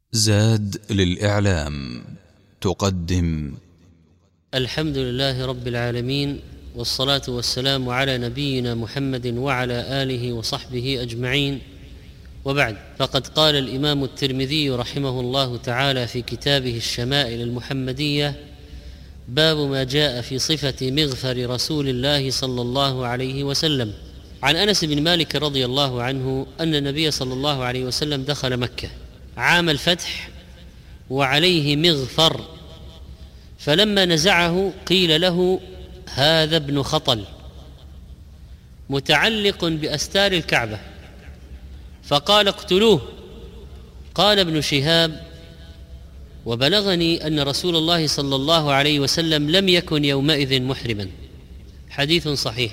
زاد للإعلام تقدم الحمد لله رب العالمين، والصلاة والسلام على نبينا محمد وعلى آله وصحبه أجمعين، وبعد. فقد قال الإمام الترمذي رحمه الله تعالى في كتابه الشمائل المحمدية: باب ما جاء في صفة مغفر رسول الله صلى الله عليه وسلم. عن أنس بن مالك رضي الله عنه أن النبي صلى الله عليه وسلم دخل مكة عام الفتح وعليه مغفر، فلما نزعه قيل له: هذا ابن خطل متعلق بأستار الكعبة، فقال: اقتلوه. قال ابن شهاب: وبلغني أن رسول الله صلى الله عليه وسلم لم يكن يومئذ محرما. حديث صحيح.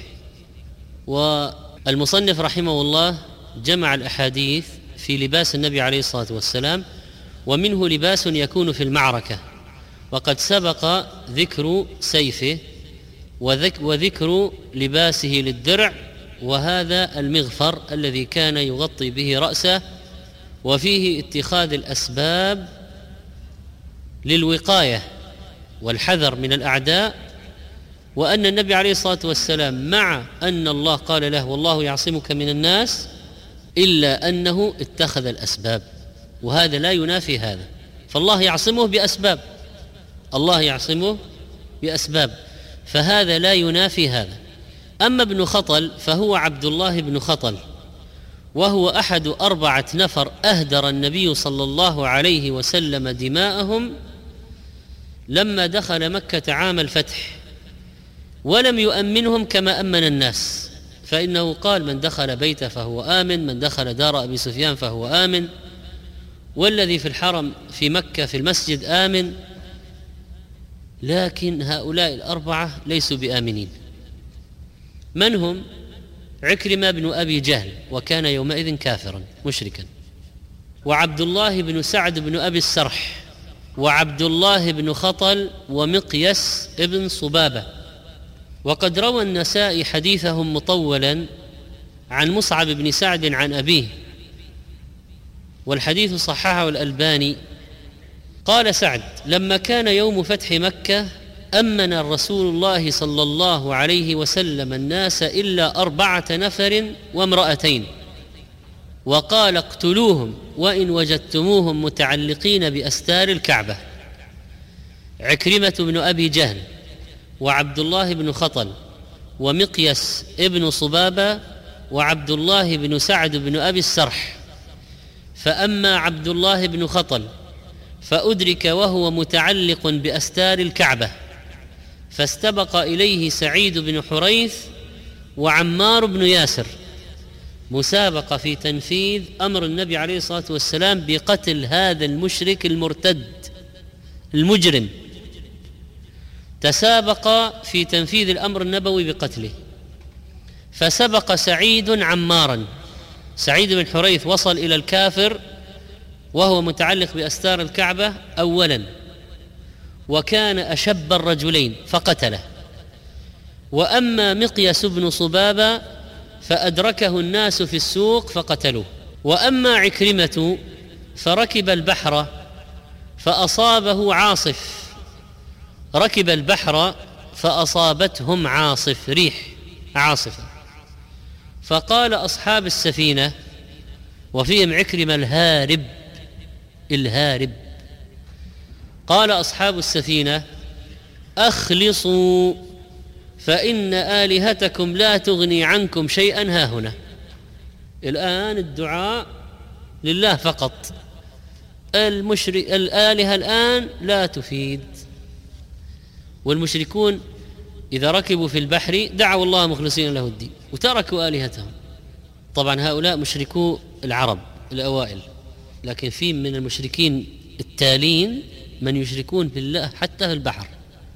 والمصنف رحمه الله جمع الأحاديث في لباس النبي عليه الصلاة والسلام، ومنه لباس يكون في المعركة، وقد سبق ذكر سيفه وذكر لباسه للدرع، وهذا المغفر الذي كان يغطي به رأسه، وفيه اتخاذ الأسباب للوقاية والحذر من الأعداء، وأن النبي عليه الصلاة والسلام مع أن الله قال له: والله يعصمك من الناس، إلا أنه اتخذ الأسباب، وهذا لا ينافي هذا. فالله يعصمه بأسباب، الله يعصمه بأسباب، فهذا لا ينافي هذا. أما ابن خطل فهو عبد الله بن خطل، وهو أحد 4 نفر أهدر النبي صلى الله عليه وسلم دماءهم لما دخل مكة عام الفتح، ولم يؤمنهم كما أمن الناس، فإنه قال: من دخل بيته فهو آمن، من دخل دار أبي سفيان فهو آمن، والذي في الحرم في مكة في المسجد آمن. لكن هؤلاء 4 ليسوا بآمنين. من هم؟ عكرمة بن أبي جهل، وكان يومئذ كافرا مشركا، وعبد الله بن سعد بن أبي السرح، وعبد الله بن خطل، ومقيس ابن صبابة. وقد روى النسائي حديثهم مطولا عن مصعب بن سعد عن أبيه، والحديث صححه الألباني. قال سعد: لما كان يوم فتح مكة أمن الرسول الله صلى الله عليه وسلم الناس إلا 4 نفر وامرأتين، وقال: اقتلوهم وإن وجدتموهم متعلقين بأستار الكعبة: عكرمة بن أبي جهل، وعبد الله بن خطل، ومقيس ابن صبابة، وعبد الله بن سعد بن أبي السرح. فأما عبد الله بن خطل فأدرك وهو متعلق بأستار الكعبة، فاستبق إليه سعيد بن حريث وعمار بن ياسر، مسابقة في تنفيذ أمر النبي عليه الصلاة والسلام بقتل هذا المشرك المرتد المجرم. تسابق في تنفيذ الأمر النبوي بقتله، فسبق سعيد عمارا. سعيد بن حريث وصل إلى الكافر وهو متعلق بأستار الكعبة أولا، وكان أشب الرجلين فقتله. وأما مقيس بن صبابة فأدركه الناس في السوق فقتلوه. وأما عكرمة فركب البحر فأصابه عاصف، ركب البحر فأصابتهم عاصف، ريح عاصفة، فقال أصحاب السفينة وفيهم عكرمة الهارب، قال أصحاب السفينة: أخلصوا فإن آلهتكم لا تغني عنكم شيئا هاهنا. الآن الدعاء لله فقط، الآلهة الآن لا تفيد. والمشركون إذا ركبوا في البحر دعوا الله مخلصين له الدين وتركوا آلهتهم. طبعا هؤلاء مشركو العرب الأوائل، لكن في من المشركين التالين من يشركون بالله حتى في البحر.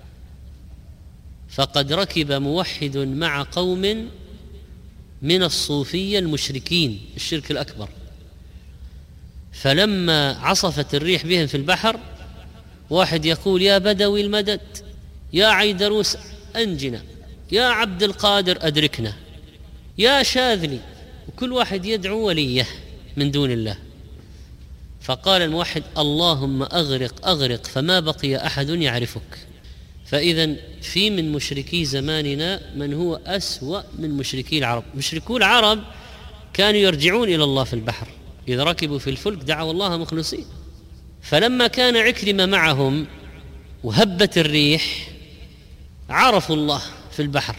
فقد ركب موحد مع قوم من الصوفية المشركين الشرك الأكبر، فلما عصفت الريح بهم في البحر واحد يقول: يا بدوي المدد، يا عيدروس أنجنا، يا عبد القادر أدركنا، يا شاذلي، وكل واحد يدعو وليه من دون الله. فقال الموحد: اللهم أغرق أغرق، فما بقي أحد يعرفك. فإذا في من مشركي زماننا من هو أسوأ من مشركي العرب. مشركو العرب كانوا يرجعون إلى الله في البحر، إذا ركبوا في الفلك دعوا الله مخلصين. فلما كان عكرمة معهم وهبت الريح عرفوا الله في البحر،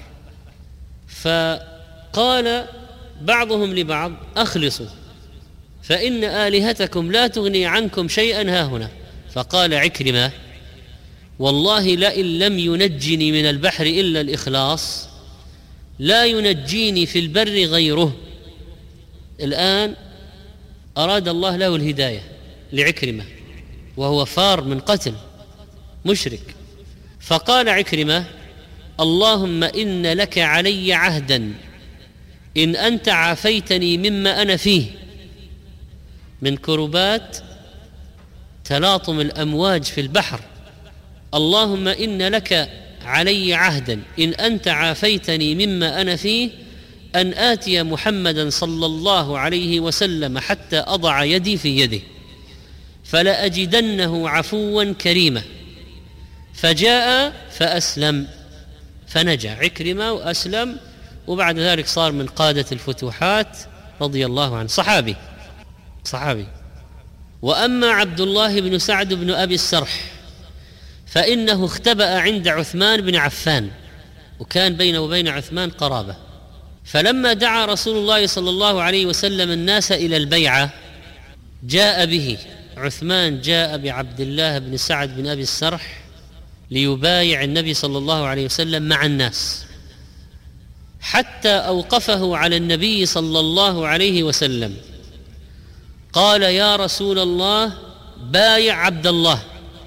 فقال بعضهم لبعض: أخلصوا فإن آلهتكم لا تغني عنكم شيئا هاهنا. فقال عكرمة: والله لئن لم ينجني من البحر إلا الإخلاص لا ينجيني في البر غيره. الآن أراد الله له الهداية لعكرمة وهو فار من قتل مشرك. فقال عكرمة: اللهم إن لك علي عهدا إن أنت عافيتني مما أنا فيه من كربات تلاطم الأمواج في البحر. اللهم إن لك علي عهدا إن أنت عافيتني مما أنا فيه أن آتي محمدا صلى الله عليه وسلم حتى أضع يدي في يده فلأجدنه عفوا كريما. فجاء فأسلم، فنجا عكرمة وأسلم، وبعد ذلك صار من قادة الفتوحات رضي الله عنه، صحابي. وأما عبد الله بن سعد بن أبي السرح فإنه اختبأ عند عثمان بن عفان، وكان بينه وبين عثمان قرابة. فلما دعا رسول الله صلى الله عليه وسلم الناس إلى البيعة جاء به. عثمان جاء بعبد الله بن سعد بن أبي السرح ليبايع النبي صلى الله عليه وسلم مع الناس، حتى أوقفه على النبي صلى الله عليه وسلم. قال: يا رسول الله بايع عبد الله.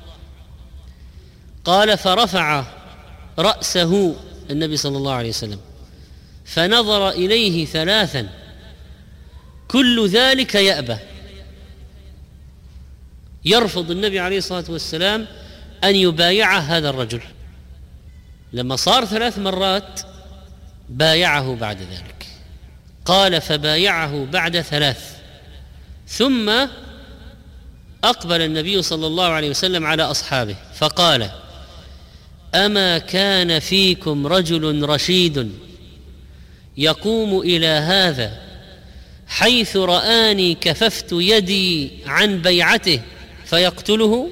قال: فرفع رأسه النبي صلى الله عليه وسلم فنظر إليه ثلاثا كل ذلك يأبى، يرفض النبي عليه الصلاة والسلام أن يبايع هذا الرجل. لما صار 3 مرات بايعه بعد ذلك. قال: فبايعه بعد 3، ثم أقبل النبي صلى الله عليه وسلم على أصحابه فقال: أما كان فيكم رجل رشيد يقوم إلى هذا حيث رآني كففت يدي عن بيعته فيقتله؟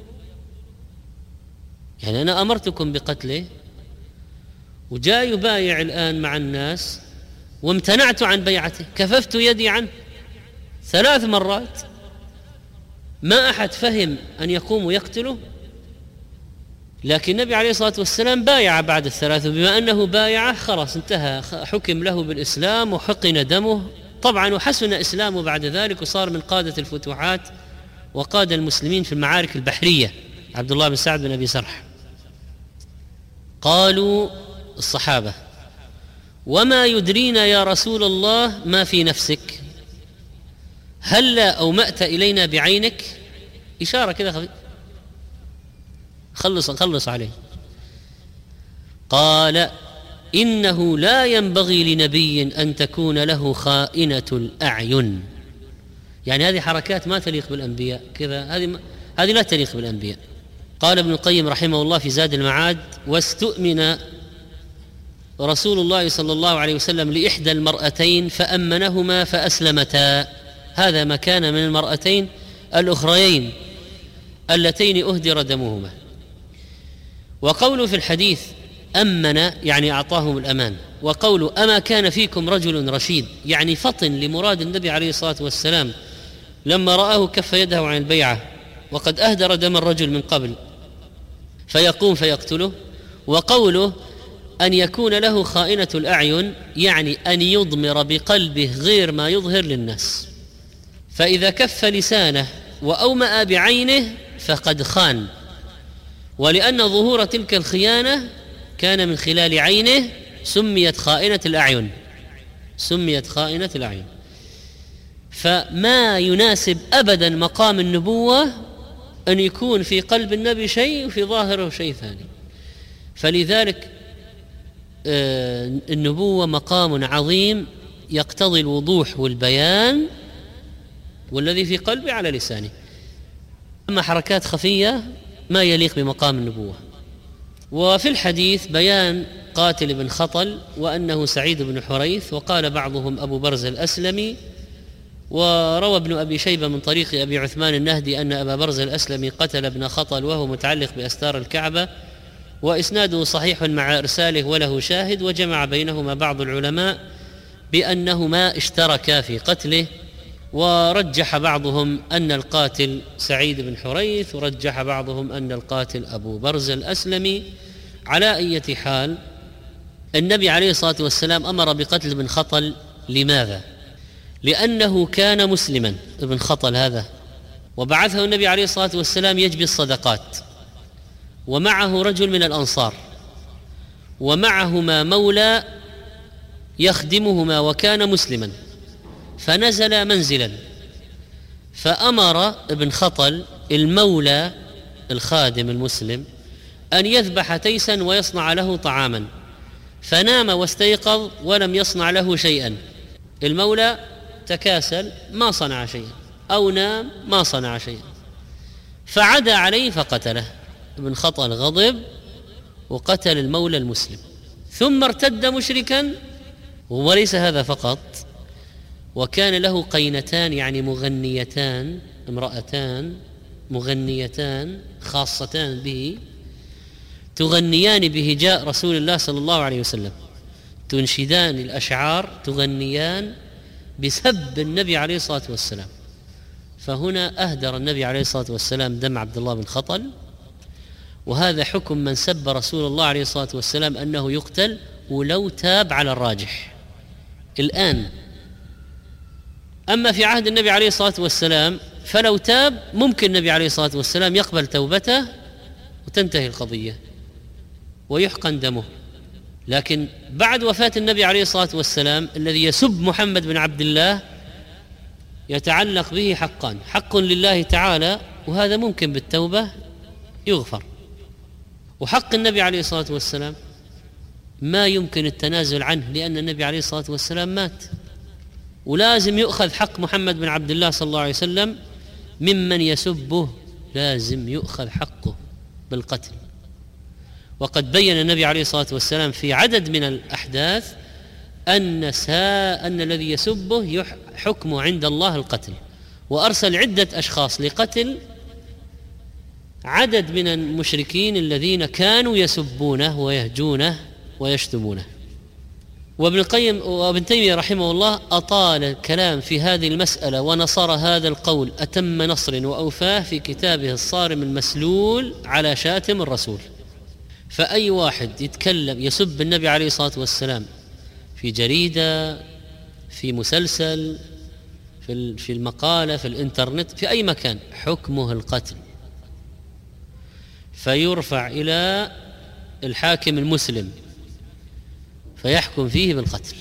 يعني أنا أمرتكم بقتله وجاء يبايع الآن مع الناس وامتنعت عن بيعته، كففت يدي عنه 3 مرات، ما أحد فهم أن يقوم ويقتله. لكن النبي عليه الصلاة والسلام بايع بعد ال3، وبما أنه بايع خلاص انتهى، حكم له بالإسلام وحقن دمه طبعا، وحسن إسلامه بعد ذلك، وصار من قادة الفتوحات وقاد المسلمين في المعارك البحرية عبد الله بن سعد بن أبي سرح. قالوا الصحابة: وما يدرينا يا رسول الله ما في نفسك؟ هلا أومأت إلينا بعينك؟ إشارة كذا خلص عليه. قال: إنه لا ينبغي لنبي أن تكون له خائنة الأعين. يعني هذه حركات ما تليق بالأنبياء، كذا هذه لا تليق بالأنبياء. قال ابن القيم رحمه الله في زاد المعاد: واستؤمن رسول الله صلى الله عليه وسلم لإحدى المرأتين فأمنهما فأسلمتا. هذا ما كان من المرأتين الأخريين اللتين أهدر دمهما. وقوله في الحديث أمن يعني أعطاهم الأمان، وقوله أما كان فيكم رجل رشيد يعني فطن لمراد النبي عليه الصلاة والسلام لما رآه كف يده عن البيعة وقد أهدر دم الرجل من قبل فيقوم فيقتله. وقوله أن يكون له خائنة الأعين يعني أن يضمر بقلبه غير ما يظهر للناس، فإذا كف لسانه وأومأ بعينه فقد خان، ولأن ظهور تلك الخيانة كان من خلال عينه سميت خائنة الأعين. فما يناسب أبدا مقام النبوة أن يكون في قلب النبي شيء وفي ظاهره شيء ثاني. فلذلك النبوة مقام عظيم يقتضي الوضوح والبيان والذي في قلبه على لسانه. أما حركات خفية ما يليق بمقام النبوة. وفي الحديث بيان قاتل بن خطل وأنه سعيد بن حريث، وقال بعضهم أبو برزة الأسلمي. وروى ابن أبي شيبة من طريق أبي عثمان النهدي أن أبا برزة الأسلمي قتل ابن خطل وهو متعلق بأستار الكعبة، وإسناده صحيح مع إرساله وله شاهد. وجمع بينهما بعض العلماء بأنهما اشتركا في قتله، ورجح بعضهم أن القاتل سعيد بن حريث، ورجح بعضهم أن القاتل أبو برزة الأسلمي. على أي حال النبي عليه الصلاة والسلام أمر بقتل ابن خطل. لماذا؟ لأنه كان مسلما ابن خطل هذا، وبعثه النبي عليه الصلاة والسلام يجبي الصدقات، ومعه رجل من الأنصار، ومعهما مولى يخدمهما وكان مسلما، فنزل منزلا، فأمر ابن خطل المولى الخادم المسلم أن يذبح تيسا ويصنع له طعاما، فنام واستيقظ ولم يصنع له شيئا. المولى تكاسل ما صنع شيئا، أو نام ما صنع شيئا، فعدا عليه فقتله. ابن خطل غضب وقتل المولى المسلم، ثم ارتد مشركا. وليس هذا فقط، وكان له قينتان يعني مغنيتان، امرأتان مغنيتان خاصتان به، تغنيان بهجاء رسول الله صلى الله عليه وسلم، تنشدان الأشعار، تغنيان بسب النبي عليه الصلاة والسلام. فهنا أهدر النبي عليه الصلاة والسلام دم عبد الله بن خطل، وهذا حكم من سب رسول الله عليه الصلاة والسلام أنه يقتل ولو تاب على الراجح الآن. أما في عهد النبي عليه الصلاة والسلام فلو تاب ممكن النبي عليه الصلاة والسلام يقبل توبته وتنتهي القضية ويحقن دمه. لكن بعد وفاة النبي عليه الصلاة والسلام الذي يسب محمد بن عبد الله يتعلق به حقان: حق لله تعالى، وهذا ممكن بالتوبة يغفر، وحق النبي عليه الصلاة والسلام ما يمكن التنازل عنه، لأن النبي عليه الصلاة والسلام مات، ولازم يؤخذ حق محمد بن عبد الله صلى الله عليه وسلم ممن يسبه، لازم يؤخذ حقه بالقتل. وقد بين النبي عليه الصلاة والسلام في عدد من الأحداث أن الذي يسبه حكمه عند الله القتل، وأرسل عدة أشخاص لقتل عدد من المشركين الذين كانوا يسبونه ويهجونه ويشتمونه. وابن القيم وابن تيمية رحمه الله أطال الكلام في هذه المسألة ونصر هذا القول أتم نصر وأوفاه في كتابه الصارم المسلول على شاتم الرسول. فأي واحد يتكلم يسب النبي عليه الصلاة والسلام في جريدة، في مسلسل، في المقالة، في الإنترنت، في أي مكان، حكمه القتل، فيرفع إلى الحاكم المسلم فيحكم فيه بالقتل،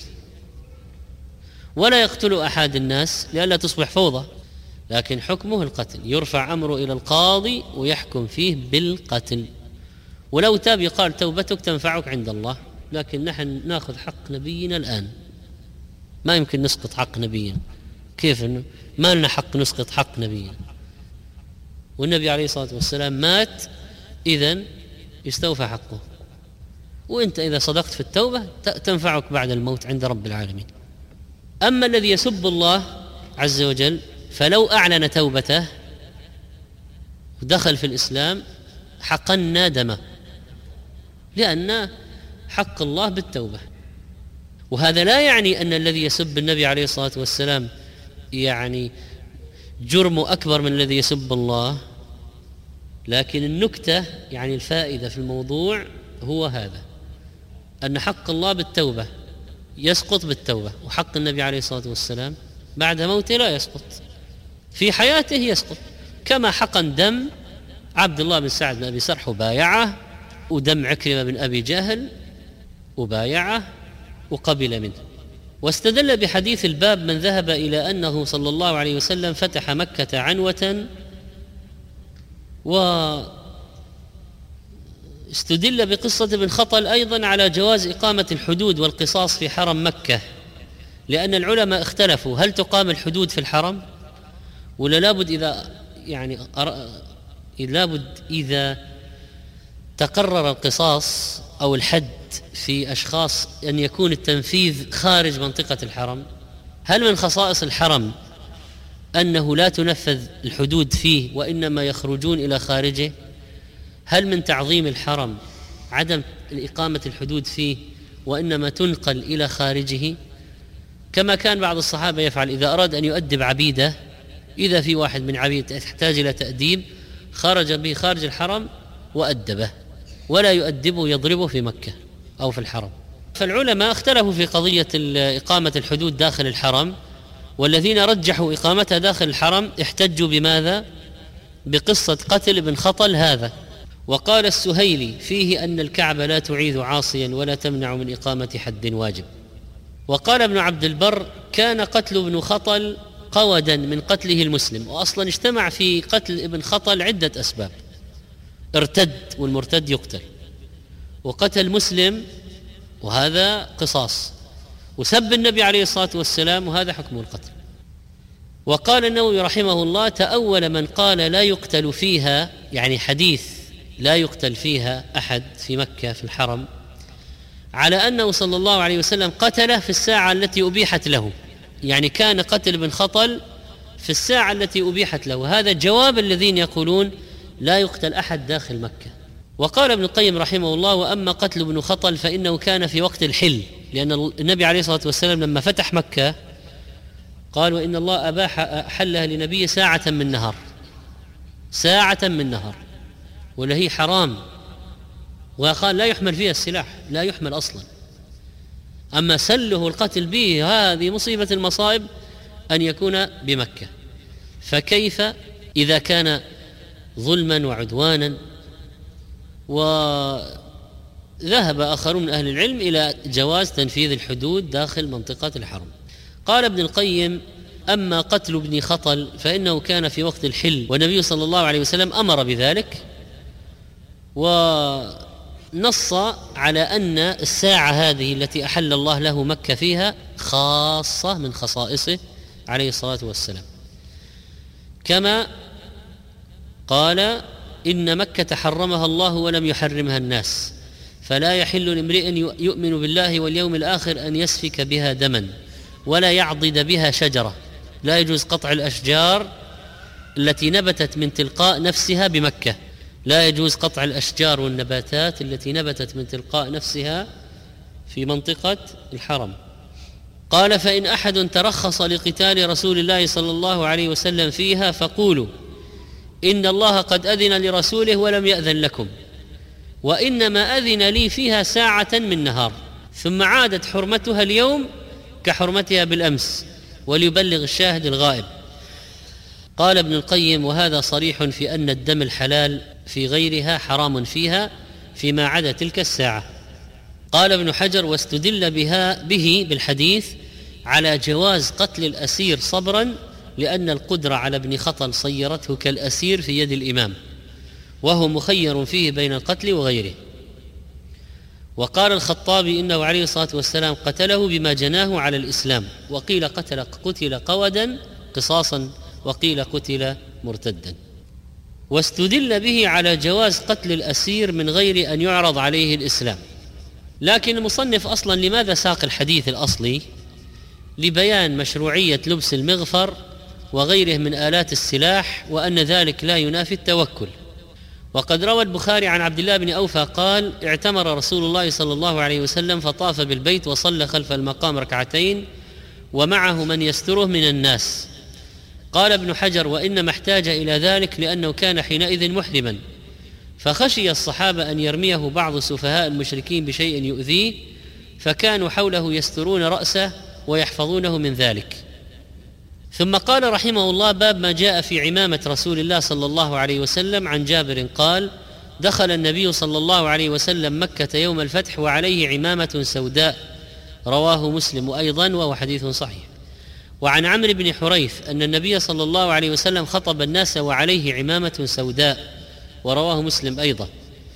ولا يقتل أحد الناس لئلا تصبح فوضى، لكن حكمه القتل، يرفع أمره إلى القاضي ويحكم فيه بالقتل. ولو تاب يقال توبتك تنفعك عند الله، لكن نحن نأخذ حق نبينا الآن، ما يمكن نسقط حق نبينا. كيف إنه ما لنا حق نسقط حق نبينا؟ والنبي عليه الصلاة والسلام مات، إذن يستوفى حقه، وإنت إذا صدقت في التوبة تنفعك بعد الموت عند رب العالمين. أما الذي يسب الله عز وجل فلو أعلن توبته ودخل في الإسلام حقنا دمه، لأن حق الله بالتوبة. وهذا لا يعني أن الذي يسب النبي عليه الصلاة والسلام يعني جرمه أكبر من الذي يسب الله، لكن النكتة يعني الفائدة في الموضوع هو هذا، أن حق الله بالتوبة يسقط بالتوبة، وحق النبي عليه الصلاة والسلام بعد موته لا يسقط، في حياته يسقط. كما حقن دم عبد الله بن سعد بن أبي سرح وبايعه، ودم عكرمة بن أبي جهل وبايعه وقبل منه. واستدل بحديث الباب من ذهب إلى أنه صلى الله عليه وسلم فتح مكة عنوة، واستدل بقصة ابن خطل أيضا على جواز إقامة الحدود والقصاص في حرم مكة، لأن العلماء اختلفوا هل تقام الحدود في الحرم ولا لابد إذا تقرر القصاص أو الحد في أشخاص أن يكون التنفيذ خارج منطقة الحرم؟ هل من خصائص الحرم أنه لا تنفذ الحدود فيه وإنما يخرجون إلى خارجه؟ هل من تعظيم الحرم عدم إقامة الحدود فيه وإنما تنقل إلى خارجه، كما كان بعض الصحابة يفعل إذا أراد أن يؤدب عبيده، إذا في واحد من عبيد يحتاج إلى تأديب خرج به خارج الحرم وأدبه، ولا يؤدبه يضربه في مكة أو في الحرم. فالعلماء اختلفوا في قضية إقامة الحدود داخل الحرم، والذين رجحوا إقامتها داخل الحرم احتجوا بماذا؟ بقصة قتل ابن خطل هذا. وقال السهيلي فيه أن الكعبة لا تعيذ عاصيا ولا تمنع من إقامة حد واجب. وقال ابن عبد البر كان قتل ابن خطل قودا من قتله المسلم، وأصلا اجتمع في قتل ابن خطل عدة أسباب: ارتد والمرتد يقتل، وقتل مسلم وهذا قصاص، وسب النبي عليه الصلاة والسلام وهذا حكم القتل. وقال النووي رحمه الله تأول من قال لا يقتل فيها، يعني حديث لا يقتل فيها أحد في مكة في الحرم، على أنه صلى الله عليه وسلم قتله في الساعة التي أبيحت له، يعني كان قتل ابن خطل في الساعة التي أبيحت له. هذا جواب الذين يقولون لا يقتل أحد داخل مكة. وقال ابن القيم رحمه الله وأما قتل ابن خطل فإنه كان في وقت الحل، لأن النبي عليه الصلاة والسلام لما فتح مكة قال وإن الله أباح حلها لنبي ساعة من نهار، ساعة من نهار، ولا هي حرام، وقال لا يحمل فيها السلاح، لا يحمل أصلا. أما سله القتل به هذه مصيبة المصائب أن يكون بمكة، فكيف إذا كان ظلما وعدوانا؟ وذهب آخرون من أهل العلم إلى جواز تنفيذ الحدود داخل منطقة الحرم. قال ابن القيم أما قتل ابن خطل فإنه كان في وقت الحل، والنبي صلى الله عليه وسلم أمر بذلك، ونص على أن الساعة هذه التي أحل الله له مكة فيها خاصة من خصائصه عليه الصلاة والسلام، كما قال إن مكة حرمها الله ولم يحرمها الناس، فلا يحل لامرئ يؤمن بالله واليوم الآخر أن يسفك بها دما ولا يعضد بها شجرة. لا يجوز قطع الأشجار التي نبتت من تلقاء نفسها بمكة، لا يجوز قطع الأشجار والنباتات التي نبتت من تلقاء نفسها في منطقة الحرم. قال فإن أحد ترخص لقتال رسول الله صلى الله عليه وسلم فيها فقولوا إن الله قد أذن لرسوله ولم يأذن لكم، وإنما أذن لي فيها ساعة من نهار، ثم عادت حرمتها اليوم كحرمتها بالأمس، وليبلغ الشاهد الغائب. قال ابن القيم وهذا صريح في أن الدم الحلال في غيرها حرام فيها فيما عدا تلك الساعة. قال ابن حجر واستدل به بالحديث على جواز قتل الأسير صبرا، لأن القدرة على ابن خطل صيرته كالأسير في يد الإمام، وهو مخير فيه بين القتل وغيره. وقال الخطابي إنه عليه الصلاة والسلام قتله بما جناه على الإسلام، وقيل قتل قودا قصاصا، وقيل قتل مرتدا. واستدل به على جواز قتل الأسير من غير أن يعرض عليه الإسلام. لكن المصنف أصلا لماذا ساق الحديث الأصلي؟ لبيان مشروعية لبس المغفر وغيره من آلات السلاح، وأن ذلك لا ينافي التوكل. وقد روى البخاري عن عبد الله بن أوفى قال اعتمر رسول الله صلى الله عليه وسلم فطاف بالبيت وصلى خلف المقام ركعتين ومعه من يستره من الناس. قال ابن حجر وإنما احتاج إلى ذلك لأنه كان حينئذ محرما، فخشي الصحابة أن يرميه بعض سفهاء المشركين بشيء يؤذيه، فكانوا حوله يسترون رأسه ويحفظونه من ذلك. ثم قال رحمه الله باب ما جاء في عمامة رسول الله صلى الله عليه وسلم. عن جابر قال دخل النبي صلى الله عليه وسلم مكة يوم الفتح وعليه عمامة سوداء، رواه مسلم أيضا وهو حديث صحيح. وعن عمرو بن حريث أن النبي صلى الله عليه وسلم خطب الناس وعليه عمامة سوداء، ورواه مسلم أيضا.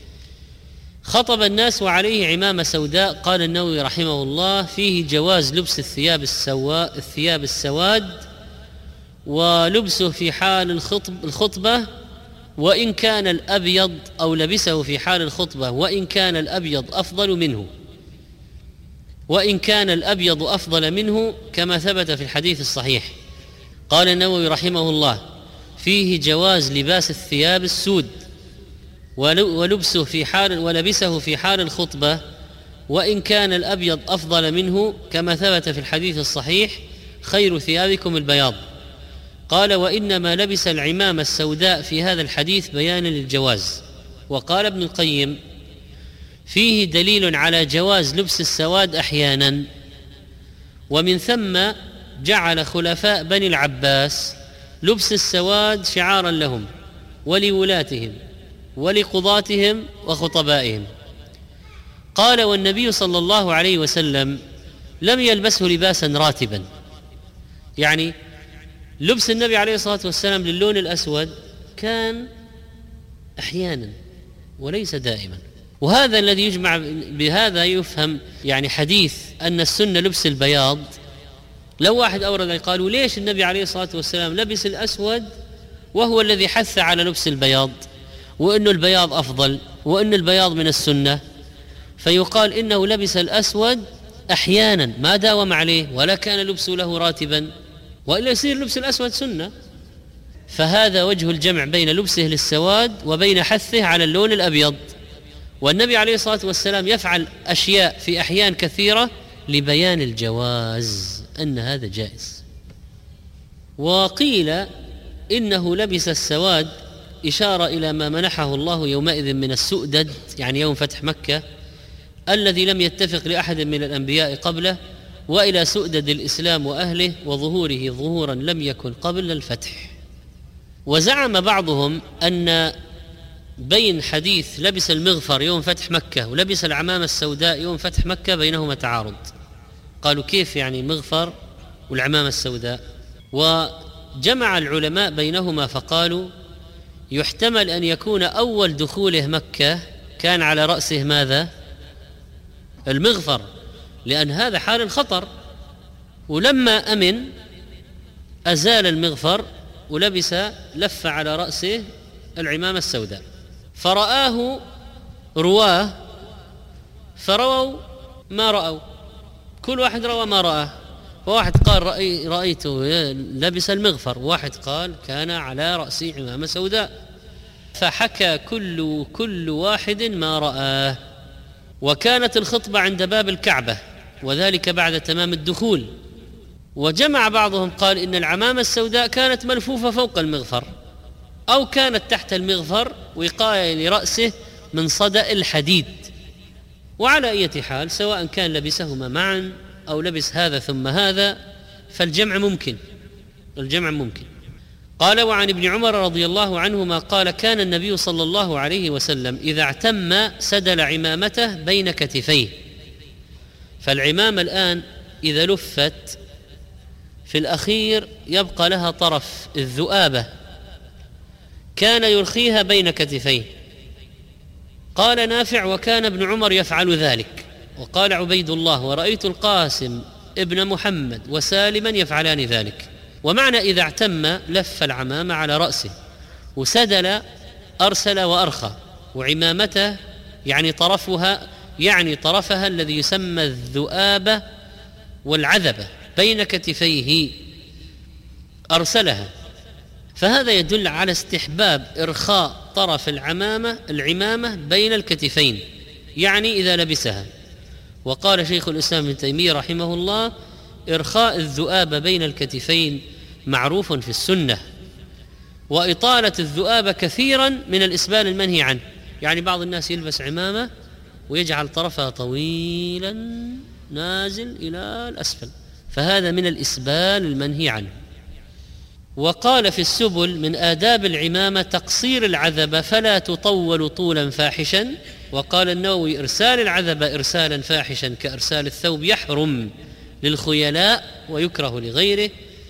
خطب الناس وعليه عمامة سوداء. قال النووي رحمه الله فيه جواز لبس الثياب السواد ولبسه في حال الخطبة وإن كان الأبيض، أو لبسه في حال الخطبة وإن كان الأبيض أفضل منه، وإن كان الأبيض أفضل منه كما ثبت في الحديث الصحيح. قال النووي رحمه الله: فيه جواز لباس الثياب السود ولبسه في حال الخطبة وإن كان الأبيض أفضل منه كما ثبت في الحديث الصحيح: خير ثيابكم البياض. قال: وإنما لبس العمامة السوداء في هذا الحديث بيانا للجواز. وقال ابن القيم: فيه دليل على جواز لبس السواد أحيانا، ومن ثم جعل خلفاء بني العباس لبس السواد شعارا لهم ولولاتهم ولقضاتهم وخطبائهم. قال: والنبي صلى الله عليه وسلم لم يلبسه لباسا راتبا، يعني لبس النبي عليه الصلاة والسلام للون الأسود كان أحيانا وليس دائما. وهذا الذي يجمع بهذا يفهم يعني حديث أن السنة لبس البياض. لو واحد أورد قالوا: ليش النبي عليه الصلاة والسلام لبس الأسود وهو الذي حث على لبس البياض، وأنه البياض أفضل وأن البياض من السنة؟ فيقال إنه لبس الأسود أحيانا ما داوم عليه ولا كان لبسه له راتبا، وإلا يصير لبس الأسود سنة. فهذا وجه الجمع بين لبسه للسواد وبين حثه على اللون الأبيض. والنبي عليه الصلاة والسلام يفعل أشياء في أحيان كثيرة لبيان الجواز أن هذا جائز. وقيل إنه لبس السواد إشارة إلى ما منحه الله يومئذ من السؤدد، يعني يوم فتح مكة الذي لم يتفق لأحد من الأنبياء قبله، وإلى سؤدد الإسلام وأهله وظهوره ظهورا لم يكن قبل الفتح. وزعم بعضهم أن بين حديث لبس المغفر يوم فتح مكة ولبس العمامة السوداء يوم فتح مكة بينهما تعارض. قالوا: كيف يعني المغفر والعمامة السوداء؟ وجمع العلماء بينهما فقالوا: يحتمل أن يكون أول دخوله مكة كان على رأسه ماذا؟ المغفر، لأن هذا حال الخطر، ولما أمن أزال المغفر ولبس لف على رأسه العمامة السوداء، فرآه رواه فرووا ما رأوا، كل واحد روى ما رآه. فواحد قال رأيته لبس المغفر، وواحد قال كان على رأسه عمامة سوداء، فحكى كل واحد ما رآه. وكانت الخطبة عند باب الكعبة، وذلك بعد تمام الدخول. وجمع بعضهم قال إن العمامة السوداء كانت ملفوفة فوق المغفر، أو كانت تحت المغفر وقاية لرأسه من صدأ الحديد. وعلى أي حال سواء كان لبسهما معا أو لبس هذا ثم هذا فالجمع ممكن، الجمع ممكن. قال: وعن ابن عمر رضي الله عنهما قال: كان النبي صلى الله عليه وسلم إذا اعتم سدل عمامته بين كتفيه. فالعمامة الآن إذا لفت في الأخير يبقى لها طرف الذؤابة، كان يرخيها بين كتفيه. قال نافع: وكان ابن عمر يفعل ذلك. وقال عبيد الله: ورأيت القاسم ابن محمد وسالما يفعلان ذلك. ومعنى إذا اعتم لف العمامة على رأسه، وسدل أرسل وأرخى، وعمامته يعني طرفها الذي يسمى الذؤابة والعذبة بين كتفيه أرسلها. فهذا يدل على استحباب إرخاء طرف العمامة بين الكتفين، يعني إذا لبسها. وقال شيخ الإسلام ابن تيمية رحمه الله: إرخاء الذؤابة بين الكتفين معروف في السنة، وإطالة الذؤابة كثيرا من الإسبال المنهي عنه. يعني بعض الناس يلبس عمامة ويجعل طرفها طويلا نازل إلى الأسفل، فهذا من الإسبال المنهي عنه. وقال في السبل: من آداب العمامة تقصير العذبة فلا تطول طولا فاحشا. وقال النووي: إرسال العذبة إرسالا فاحشا كإرسال الثوب يحرم للخيلاء ويكره لغيره.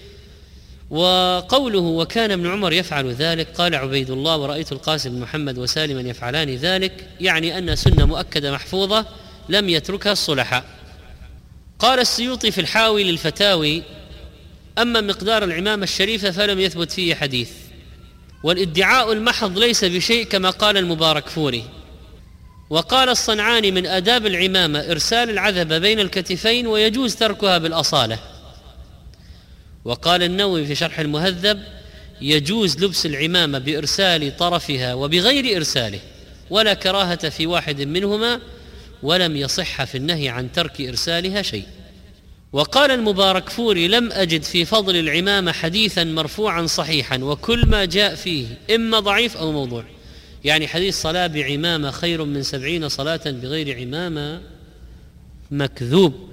وقوله: وكان ابن عمر يفعل ذلك، قال عبيد الله: ورأيت القاسم بن محمد وسالما يفعلان ذلك، يعني أن سنة مؤكدة محفوظة لم يتركها الصلحاء. قال السيوطي في الحاوي للفتاوي: أما مقدار العمامة الشريفة فلم يثبت فيه حديث. والادعاء المحض ليس بشيء كما قال المباركفوري. وقال الصنعاني: من آداب العمامة إرسال العذبة بين الكتفين ويجوز تركها بالأصالة. وقال النووي في شرح المهذب: يجوز لبس العمامة بإرسال طرفها وبغير إرساله، ولا كراهة في واحد منهما، ولم يصح في النهي عن ترك إرسالها شيء. وقال المباركفوري: لم أجد في فضل العمامة حديثا مرفوعا صحيحا، وكل ما جاء فيه إما ضعيف أو موضوع. يعني حديث صلاة بعمامة خير من 70 صلاة بغير عمامة مكذوب،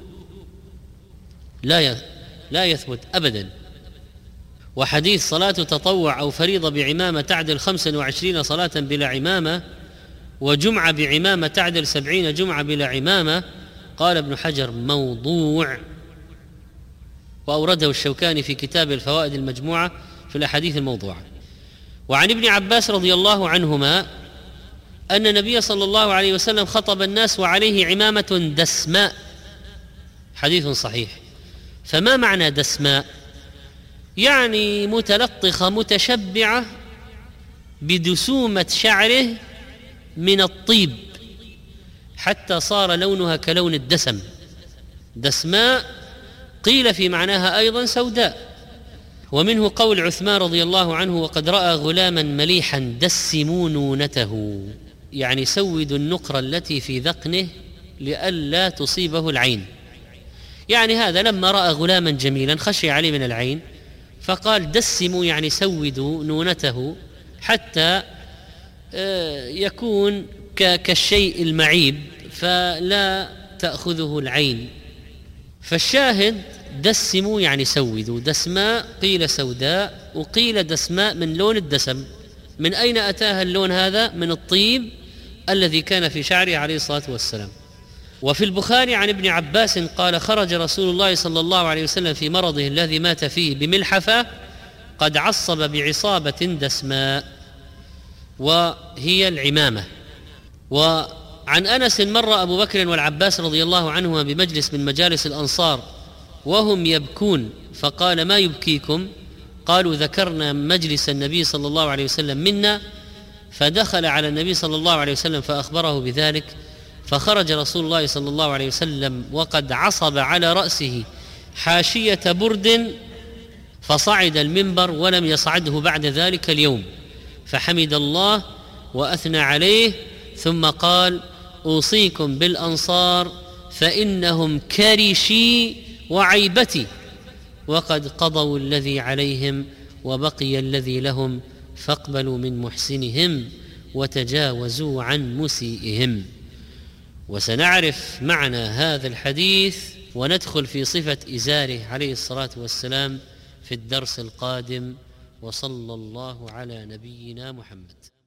لا يثبت أبدا. وحديث صلاة تطوع أو فريضة بعمامة تعدل 25 صلاة بلا عمامة، وجمعة بعمامة تعدل 70 جمعة بلا عمامة، قال ابن حجر: موضوع. وأورده الشوكاني في كتاب الفوائد المجموعة في الأحاديث الموضوعة. وعن ابن عباس رضي الله عنهما أن النبي صلى الله عليه وسلم خطب الناس وعليه عمامة دسماء، حديث صحيح. فما معنى دسماء؟ يعني متلطخة متشبعة بدسومة شعره من الطيب حتى صار لونها كلون الدسم. دسماء قيل في معناها أيضا سوداء. ومنه قول عثمان رضي الله عنه: وقد رأى غلاما مليحا دسموا نونته، يعني سودوا النقرة التي في ذقنه لئلا تصيبه العين. يعني هذا لما رأى غلاما جميلا خشي عليه من العين فقال: دسموا، يعني سودوا نونته حتى يكون كالشيء المعيب فلا تأخذه العين. فالشاهد دسموا يعني سودوا. دسماء قيل سوداء، وقيل دسماء من لون الدسم. من أين أتاها اللون هذا؟ من الطيب الذي كان في شعره عليه الصلاة والسلام. وفي البخاري عن ابن عباس قال: خرج رسول الله صلى الله عليه وسلم في مرضه الذي مات فيه بملحفة قد عصب بعصابة دسماء، وهي العمامة. وعن أنس: مر أبو بكر والعباس رضي الله عنهما بمجلس من مجالس الأنصار وهم يبكون، فقال: ما يبكيكم؟ قالوا: ذكرنا مجلس النبي صلى الله عليه وسلم منا. فدخل على النبي صلى الله عليه وسلم فأخبره بذلك، فخرج رسول الله صلى الله عليه وسلم وقد عصب على رأسه حاشية برد، فصعد المنبر ولم يصعده بعد ذلك اليوم، فحمد الله وأثنى عليه، ثم قال: أوصيكم بالأنصار فإنهم كرشي وعيبتي، وقد قضوا الذي عليهم وبقي الذي لهم، فاقبلوا من محسنهم وتجاوزوا عن مسيئهم. وسنعرف معنى هذا الحديث وندخل في صفة إزاره عليه الصلاة والسلام في الدرس القادم. وصلى الله على نبينا محمد.